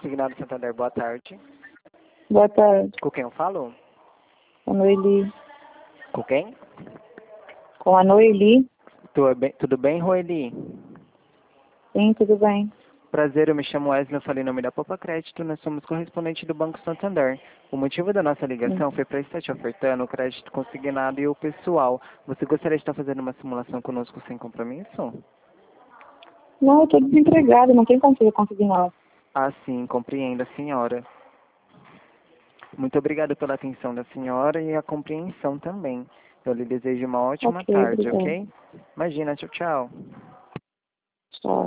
Consignado Santander, boa tarde. Boa tarde. Com quem eu falo? Com a Noeli. Com quem? Com a Noeli? Tudo bem, Roeli? Sim, tudo bem. Prazer, eu me chamo Wesley, eu falei em nome da Popa Crédito, nós somos correspondente do Banco Santander. O motivo da nossa ligação foi para estar te ofertando o crédito consignado e o pessoal. Você gostaria de estar fazendo uma simulação conosco sem compromisso? Não, eu tô desempregada, não tem como fazer consignado. Ah, sim, compreendo a senhora. Muito obrigado pela atenção da senhora e a compreensão também. Eu lhe desejo uma ótima Ok, tarde, obrigada. ok? Imagina, tchau, tchau. Tchau.